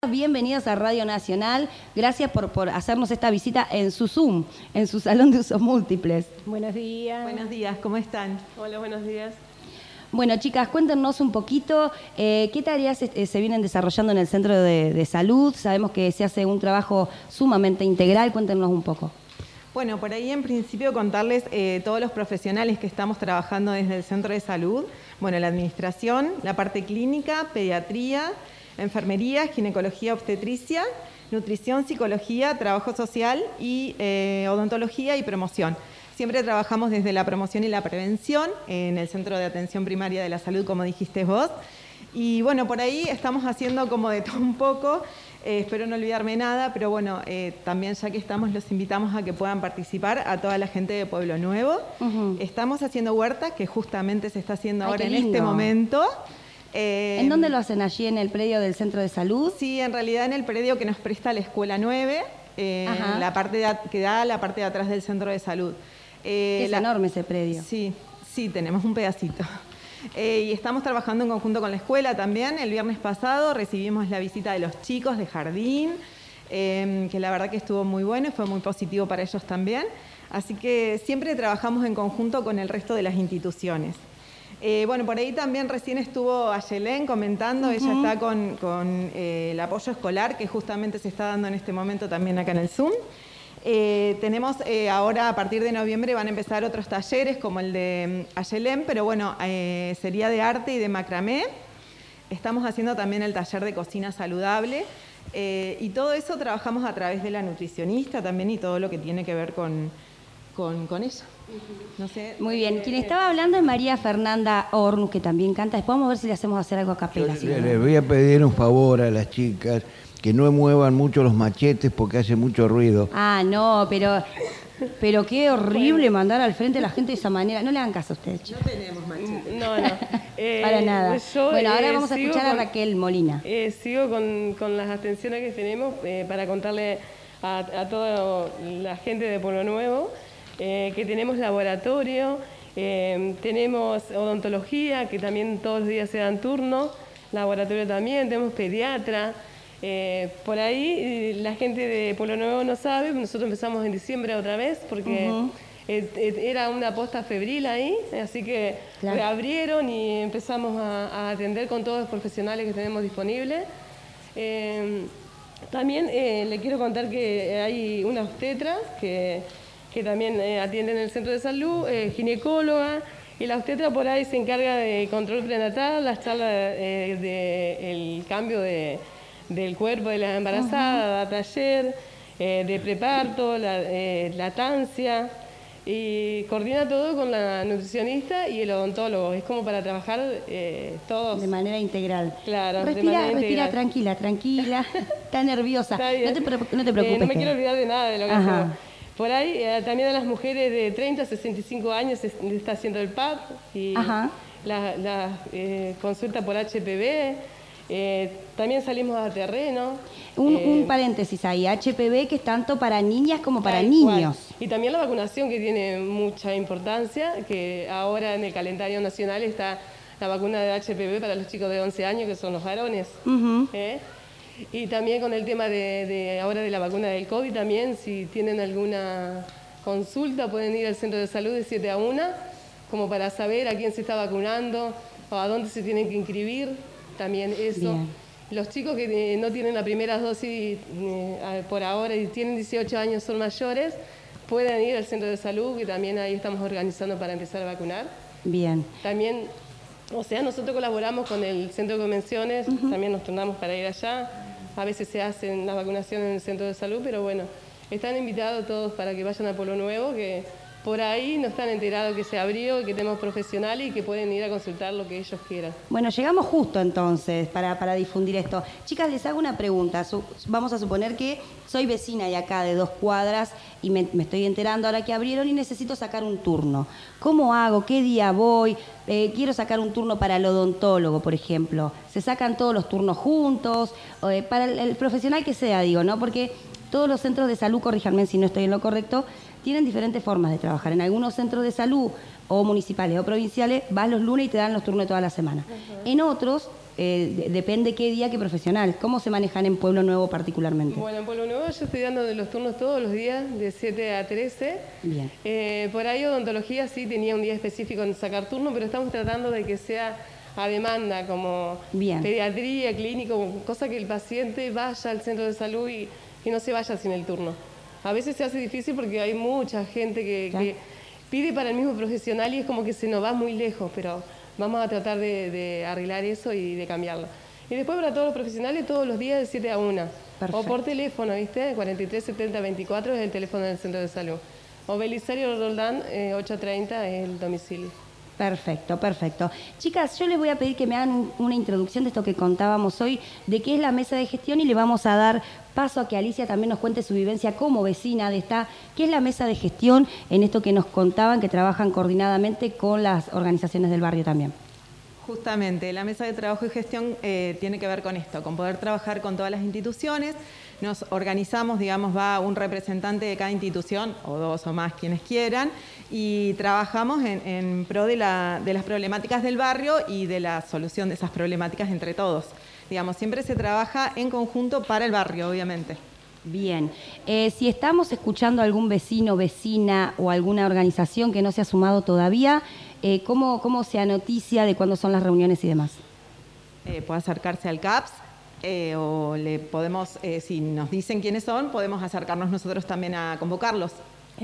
Bienvenidas a Radio Nacional. Gracias por hacernos esta visita en su Zoom, en su salón de usos múltiples. Buenos días. Buenos días, ¿cómo están? Hola, buenos días. Bueno, chicas, cuéntenos un poquito qué tareas se vienen desarrollando en el Centro de Salud. Sabemos que se hace un trabajo sumamente integral. Cuéntenos un poco. Bueno, por ahí en principio contarles todos los profesionales que estamos trabajando desde el Centro de Salud. Bueno, la administración, la parte clínica, pediatría, enfermería, ginecología, obstetricia, nutrición, psicología, trabajo social y odontología y promoción. Siempre trabajamos desde la promoción y la prevención en el Centro de Atención Primaria de la Salud, como dijiste vos. Y bueno, por ahí estamos haciendo como de todo un poco. Espero no olvidarme nada, pero bueno, también ya que estamos, los invitamos a que puedan participar a toda la gente de Pueblo Nuevo. Estamos haciendo huerta, que justamente se está haciendo ahora en este momento. ¿En dónde lo hacen? ¿Allí en el predio del Centro de Salud? Sí, en realidad en el predio que nos presta la Escuela 9, la parte que da la parte de atrás del Centro de Salud. Es enorme ese predio. Sí, tenemos un pedacito. Y estamos trabajando en conjunto con la escuela también. El viernes pasado recibimos la visita de los chicos de jardín, que la verdad que estuvo muy bueno y fue muy positivo para ellos también. Así que siempre trabajamos en conjunto con el resto de las instituciones. Bueno, por ahí también recién estuvo Ayelén comentando, ella está con el apoyo escolar que justamente se está dando en este momento también acá en el Zoom. Tenemos ahora, a partir de noviembre, van a empezar otros talleres como el de Ayelén, pero bueno, sería de arte y de macramé. Estamos haciendo también el taller de cocina saludable y todo eso trabajamos a través de la nutricionista también y todo lo que tiene que ver con eso. No sé. Muy bien. Quien estaba hablando es María Fernanda Hornus, que también canta. Después vamos a ver si le hacemos hacer algo a capela. Les voy a pedir un favor a las chicas, que no muevan mucho los machetes porque hace mucho ruido. Ah, no, pero qué horrible mandar al frente a la gente de esa manera. No le hagan caso a ustedes, chicos. No tenemos machetes. No. Para nada. Bueno, ahora vamos a escuchar a con Raquel Molina. Sigo con las atenciones que tenemos para contarle a toda la gente de Pueblo Nuevo que tenemos laboratorio, tenemos odontología, que también todos los días se dan turno, laboratorio también, tenemos pediatra. Por ahí la gente de Pueblo Nuevo no sabe, nosotros empezamos en diciembre otra vez porque era una posta febril ahí, así que reabrieron y empezamos a atender con todos los profesionales que tenemos disponibles. También le quiero contar que hay una obstetra que también atiende en el centro de salud, ginecóloga, y la obstetra por ahí se encarga de control prenatal, las charlas del cambio del cuerpo de la embarazada, da taller de preparto, lactancia, y coordina todo con la nutricionista y el odontólogo. Es como para trabajar todos. De manera integral. Claro, respira, tranquila. Está nerviosa. No te preocupes. No me quiero olvidar de nada de lo que hacemos. Por ahí también a las mujeres de 30 a 65 años se está haciendo el PAP y la consulta por HPV. También salimos a terreno. Un paréntesis ahí, HPV que es tanto para niñas como para niños. Y también la vacunación, que tiene mucha importancia, que ahora en el calendario nacional está la vacuna de HPV para los chicos de 11 años, que son los varones. Y también con el tema ahora de la vacuna del COVID también, si tienen alguna consulta pueden ir al centro de salud de 7 a 1, como para saber a quién se está vacunando o a dónde se tienen que inscribir, también eso. Bien. Los chicos que no tienen la primera dosis por ahora y tienen 18 años, son mayores, pueden ir al centro de salud, que también ahí estamos organizando para empezar a vacunar. Bien. También, nosotros colaboramos con el Centro de Convenciones, también nos turnamos para ir allá. A veces se hacen las vacunaciones en el centro de salud, pero bueno, están invitados todos para que vayan a Pueblo Nuevo, que por ahí no están enterados que se abrió, que tenemos profesionales y que pueden ir a consultar lo que ellos quieran. Bueno, llegamos justo entonces para difundir esto. Chicas, les hago una pregunta. Vamos a suponer que soy vecina de acá, de 2 cuadras, y me estoy enterando ahora que abrieron y necesito sacar un turno. ¿Cómo hago? ¿Qué día voy? Quiero sacar un turno para el odontólogo, por ejemplo. ¿Se sacan todos los turnos juntos? Para el profesional que sea, digo, ¿no? Porque todos los centros de salud, corríjanme si no estoy en lo correcto, tienen diferentes formas de trabajar. En algunos centros de salud o municipales o provinciales vas los lunes y te dan los turnos de toda la semana. En otros depende qué día, qué profesional. ¿Cómo se manejan en Pueblo Nuevo particularmente? Bueno, en Pueblo Nuevo yo estoy dando los turnos todos los días, de 7 a 13. Bien. Por ahí odontología sí tenía un día específico en sacar turno, pero estamos tratando de que sea a demanda, como Bien. pediatría, clínico, cosa que el paciente vaya al centro de salud y no se vaya sin el turno. A veces se hace difícil porque hay mucha gente que pide para el mismo profesional y es como que se nos va muy lejos, pero vamos a tratar de arreglar eso y de cambiarlo. Y después para todos los profesionales, todos los días de 7 a 1. Perfecto. O por teléfono, ¿viste? 43 70 24 es el teléfono del centro de salud. O Belisario Roldán, 830 es el domicilio. Perfecto, perfecto. Chicas, yo les voy a pedir que me hagan una introducción de esto que contábamos hoy, de qué es la mesa de gestión, y le vamos a dar paso a que Alicia también nos cuente su vivencia como vecina de esta, qué es la mesa de gestión en esto que nos contaban, que trabajan coordinadamente con las organizaciones del barrio también. Justamente, la mesa de trabajo y gestión tiene que ver con esto, con poder trabajar con todas las instituciones. Nos organizamos, digamos, va un representante de cada institución, o dos o más quienes quieran, y trabajamos en pro de las problemáticas del barrio y de la solución de esas problemáticas entre todos. Digamos, siempre se trabaja en conjunto para el barrio, obviamente. Bien, si estamos escuchando a algún vecino, vecina o alguna organización que no se ha sumado todavía, ¿cómo se anoticia de cuándo son las reuniones y demás? Puede acercarse al CAPS o le podemos, si nos dicen quiénes son, podemos acercarnos nosotros también a convocarlos.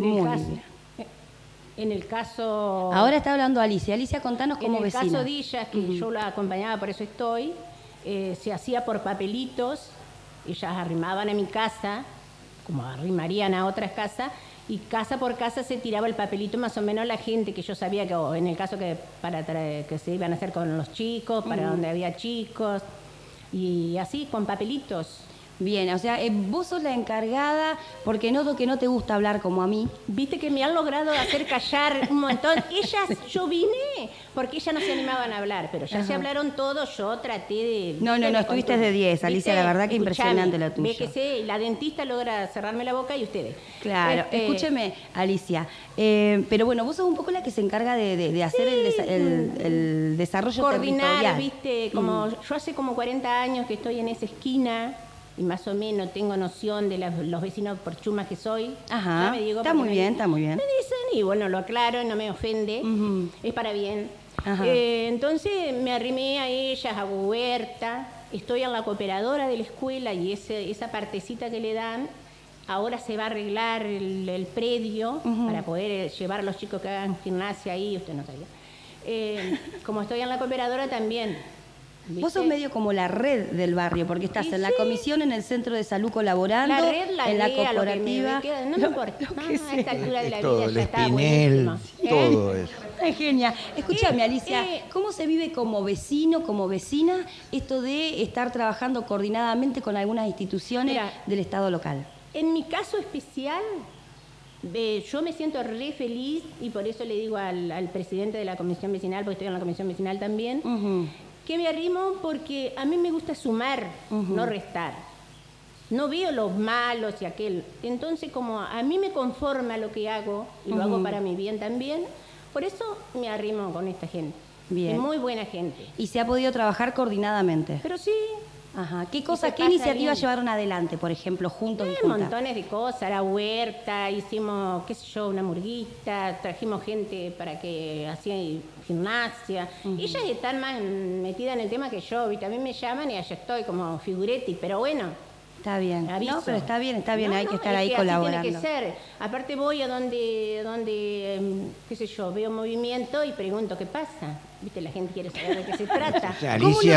En el caso... Ahora está hablando Alicia. Alicia, contanos como vecina. En el caso de ella, que yo la acompañaba, por eso estoy, se hacía por papelitos. Ellas arrimaban a mi casa, como arrimarían a otras casas, y casa por casa se tiraba el papelito más o menos la gente que yo sabía que, o en el caso que que se iban a hacer con los chicos, para donde había chicos, y así con papelitos. Bien, o sea, vos sos la encargada, porque noto que no te gusta hablar como a mí. Viste que me han logrado hacer callar un montón. Yo vine porque ellas no se animaban a hablar, pero ya se hablaron todos, yo traté de... No, estuviste de 10, Alicia, la verdad que impresionante lo tuyo. Ve que la dentista logra cerrarme la boca y ustedes. Claro, escúcheme, Alicia, pero bueno, vos sos un poco la que se encarga de hacer el desarrollo coordinar, territorial. Viste, como yo hace como 40 años que estoy en esa esquina, y más o menos tengo noción de los vecinos por chumas que soy. Ajá, está muy bien. Me dicen, y bueno, lo aclaro, no me ofende, es para bien. Entonces me arrimé a ellas, hago huerta, estoy en la cooperadora de la escuela y esa partecita que le dan, ahora se va a arreglar el predio para poder llevar a los chicos que hagan gimnasia ahí, usted no sabía. Como estoy en la cooperadora también. ¿Viste? Vos sos medio como la red del barrio, porque estás en la comisión, en el centro de salud colaborando, la red, en la idea, corporativa. No me importa. A esta altura de la todo, vida ya está Espinel, buenísimo. todo eso. Es genial. Escúchame, Alicia, ¿cómo se vive como vecino, como vecina, esto de estar trabajando coordinadamente con algunas instituciones del Estado local? En mi caso especial, yo me siento re feliz y por eso le digo al presidente de la comisión vecinal, porque estoy en la comisión vecinal también, que me arrimo porque a mí me gusta sumar, no restar. No veo los malos y aquel. Entonces, como a mí me conforma lo que hago, y lo hago para mi bien también, por eso me arrimo con esta gente. Bien. Es muy buena gente. Y se ha podido trabajar coordinadamente. Pero sí. Ajá. ¿Qué iniciativas llevaron adelante, por ejemplo, juntos y juntas? Montones de cosas, la huerta, hicimos, qué sé yo, una murguita, trajimos gente para que hacía gimnasia. Ellas están más metidas en el tema que yo, ¿viste? A mí me llaman y allá estoy como figuretti, pero bueno. Está bien. Aviso. No, pero está bien, hay que estar ahí que colaborando. Así tiene que ser. Aparte voy a donde qué sé yo, veo movimiento y pregunto qué pasa. ¿Viste? La gente quiere saber de qué se trata. O sea,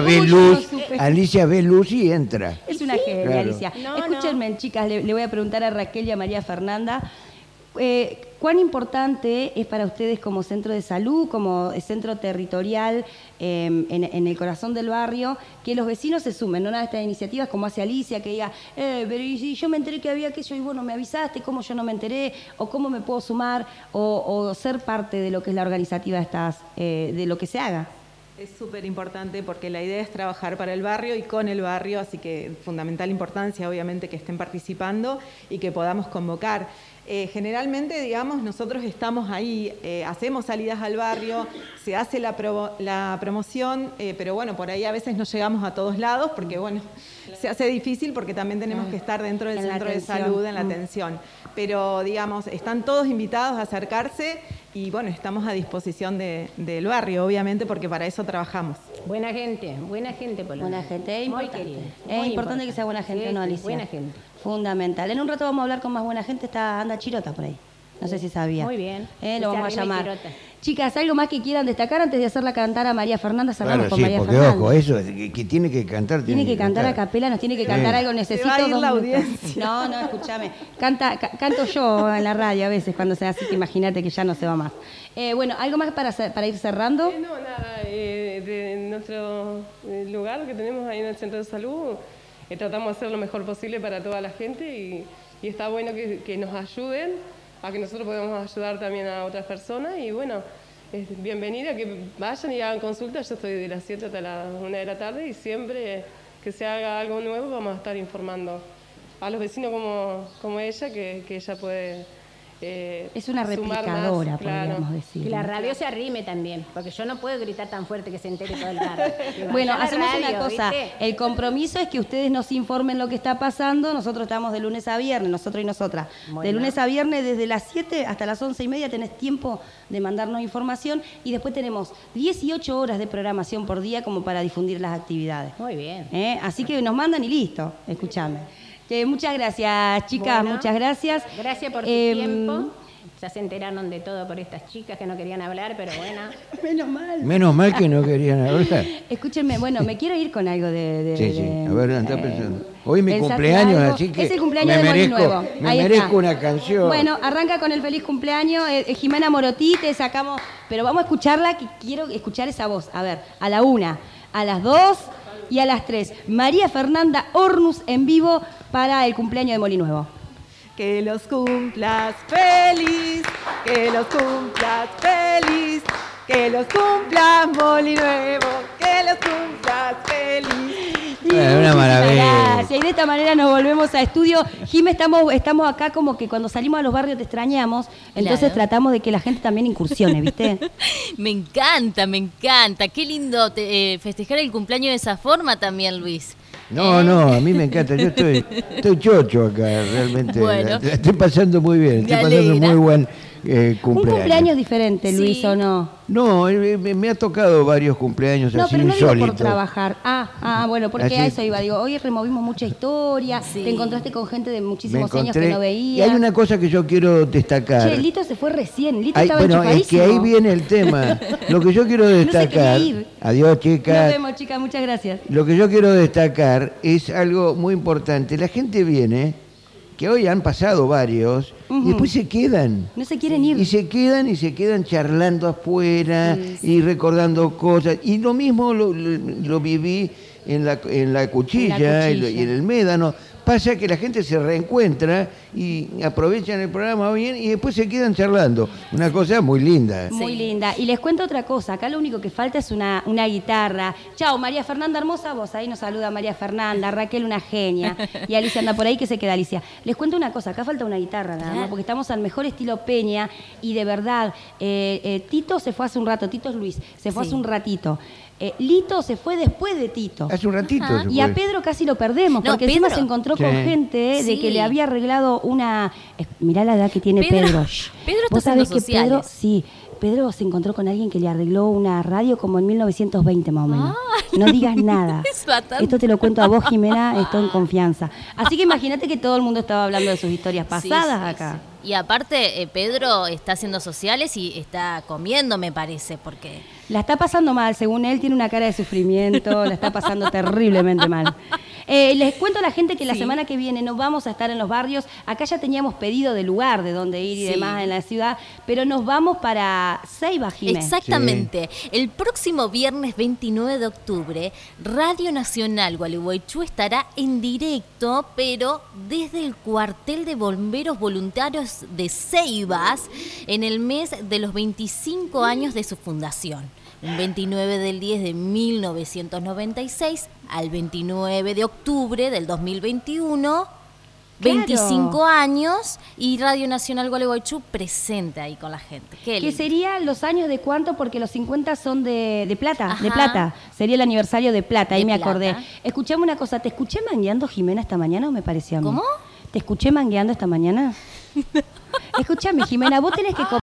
Alicia ve luz y entra. Es una genia, claro. Alicia. Escúchenme, chicas, le voy a preguntar a Raquel y a María Fernanda. ¿Cuán importante es para ustedes como centro de salud, como centro territorial en el corazón del barrio, que los vecinos se sumen, ¿no? A estas iniciativas, como hace Alicia, que diga, pero y si yo me enteré que había aquello y vos no me avisaste, ¿cómo yo no me enteré? ¿O cómo me puedo sumar? O ser parte de lo que es la organizativa de lo que se haga. Es súper importante porque la idea es trabajar para el barrio y con el barrio, así que fundamental importancia, obviamente, que estén participando y que podamos convocar. Generalmente, digamos, nosotros estamos ahí, hacemos salidas al barrio, se hace la promoción, pero bueno, por ahí a veces no llegamos a todos lados porque, bueno, se hace difícil porque también tenemos que estar dentro del centro de salud, en la atención. Pero, digamos, están todos invitados a acercarse y, bueno, estamos a disposición del barrio, obviamente, porque para eso trabajamos. Buena gente, Polo. Buena gente, es Muy importante. querida. Es importante que sea buena gente, Sí, ¿no, sí, Alicia? buena gente. Fundamental. En un rato vamos a hablar con más buena gente, anda Chirota por ahí. No sé si sabía. Muy bien. Lo vamos a Arrime llamar. Chirota. Chicas, ¿algo más que quieran destacar antes de hacerla cantar a María Fernanda? Cerramos Claro, con sí, María porque Fernanda. ojo, eso, que tiene que cantar. Tiene que cantar a capela, nos tiene que cantar algo, necesito va a ir 2 la minutos. audiencia. No, escúchame. Canto yo en la radio a veces cuando se hace, que imagínate que ya no se va más. Bueno, ¿algo más para ir cerrando? No, nada, de nuestro lugar que tenemos ahí en el centro de salud, tratamos de hacer lo mejor posible para toda la gente y está bueno que nos ayuden, a que nosotros podamos ayudar también a otras personas y bueno, bienvenida, que vayan y hagan consultas. Yo estoy de las 7 hasta las 1 de la tarde y siempre que se haga algo nuevo vamos a estar informando a los vecinos como ella, que ella puede Es una sumar replicadora, más, claro. podríamos decir. Que la radio se arrime también, porque yo no puedo gritar tan fuerte que se entere todo el barrio. Que Bueno, vaya a la hacemos radio, una cosa. ¿viste? El compromiso es que ustedes nos informen lo que está pasando. Nosotros estamos de lunes a viernes, nosotros y nosotras. Bueno. De lunes a viernes, desde las 7 hasta las 11:30 tenés tiempo de mandarnos información y después tenemos 18 horas de programación por día como para difundir las actividades. Muy bien. Así que nos mandan y listo. Escuchame. Muchas gracias, chicas, Bueno, muchas gracias. Gracias por tu tiempo. Ya se enteraron de todo por estas chicas que no querían hablar, pero bueno. Menos mal. Menos mal que no querían hablar. Escúchenme, bueno, me quiero ir con algo de Sí. A ver, anda pensando. Hoy es mi pensate cumpleaños, algo. así que Es el cumpleaños me de Moli merezco, Nuevo. me Ahí merezco está. una canción. Bueno, arranca con el feliz cumpleaños. Jimena Morotí, te sacamos, pero vamos a escucharla, que quiero escuchar esa voz. A ver, a la 1, a las 2 y a las 3. María Fernanda Hornus en vivo para el cumpleaños de Moli Nuevo. Que los cumplas feliz, que los cumplas feliz, que los cumplas Moli Nuevo, que los cumplas feliz. Y Una muchísimas maravilla. gracias. Y de esta manera nos volvemos a estudio. Jimé, estamos acá como que cuando salimos a los barrios te extrañamos, entonces Claro. tratamos de que la gente también incursione, ¿viste? Me encanta. Qué lindo festejar el cumpleaños de esa forma también, Luis. No, a mí me encanta. Yo estoy chocho acá, realmente. Bueno. La estoy pasando muy bien. Me Estoy pasando alegra. muy buen Un cumpleaños. cumpleaños diferente, Luis, Sí. ¿o no? No, me ha tocado varios cumpleaños No, así pero no digo insólitos. por trabajar. Bueno, porque Así- a eso iba. Digo, hoy removimos mucha historia, Sí. te encontraste con gente de Me muchísimos años encontré. que no Y veías. hay una cosa que yo quiero destacar. Che, Lito se fue recién, Lito Ay, estaba bueno, es que enchufadísimo. ahí viene el tema. Lo que yo quiero No se destacar. quería ir. Adiós, Nos chicas. vemos, chicas, muchas gracias. Lo que yo quiero destacar es algo muy importante. La gente viene, que hoy han pasado varios, y después se quedan. No se quieren ir. Y se quedan charlando afuera y recordando cosas. Y lo mismo lo viví en la cuchilla, cuchilla. y en el médano. Pasa que la gente se reencuentra y aprovechan el programa bien y después se quedan charlando. Una cosa muy linda. Muy Sí. linda. Y les cuento otra cosa. Acá lo único que falta es una guitarra. Chao, María Fernanda, hermosa voz. Ahí nos saluda María Fernanda. Raquel, una genia. Y Alicia anda por ahí, que se queda Alicia. Les cuento una cosa. Acá falta una guitarra nada más, porque estamos al mejor estilo Peña. Y de verdad, Tito se fue hace un rato. Tito es Luis. Se fue Sí. hace un ratito. Lito se fue después de Tito. Hace un ratito. se Y a fue. Pedro casi lo perdemos, No, porque encima Pedro. se encontró con Sí. gente de Sí. que le había arreglado una... Mirá la edad que tiene Pedro. Pedro está ¿Vos sabés haciendo que Pedro, sociales. sí, Pedro se encontró con alguien que le arregló una radio como en 1920 más o menos. No digas nada. Es bastante. Esto te lo cuento a vos, Jimena, estoy en confianza. Así que imagínate que todo el mundo estaba hablando de sus historias pasadas Sí, acá. sí. Y aparte, Pedro está haciendo sociales y está comiendo, me parece, porque... La está pasando mal, según él, tiene una cara de sufrimiento, la está pasando terriblemente mal. Les cuento a la gente que la Sí. semana que viene no vamos a estar en los barrios. Acá ya teníamos pedido de lugar de dónde ir y Sí. demás en la ciudad, pero nos vamos para Ceiba, Jiménez. Exactamente. El próximo viernes 29 de octubre, Radio Nacional Gualeguaychú estará en directo, pero desde el cuartel de bomberos voluntarios de Ceibas, en el mes de los 25 años de su fundación. un 29 del 10 de 1996 al 29 de octubre del 2021, 25 años, y Radio Nacional Gualeguaychú presente ahí con la gente. ¿Qué serían los años de cuánto? Porque los 50 son de plata, Ajá. de plata. Sería el aniversario de plata, ahí De me plata. acordé. Escuchame una cosa, ¿te escuché mangueando, Jimena, esta mañana o me pareció a mí? ¿Cómo? ¿Te escuché mangueando esta mañana? Escúchame, Jimena, vos tenés que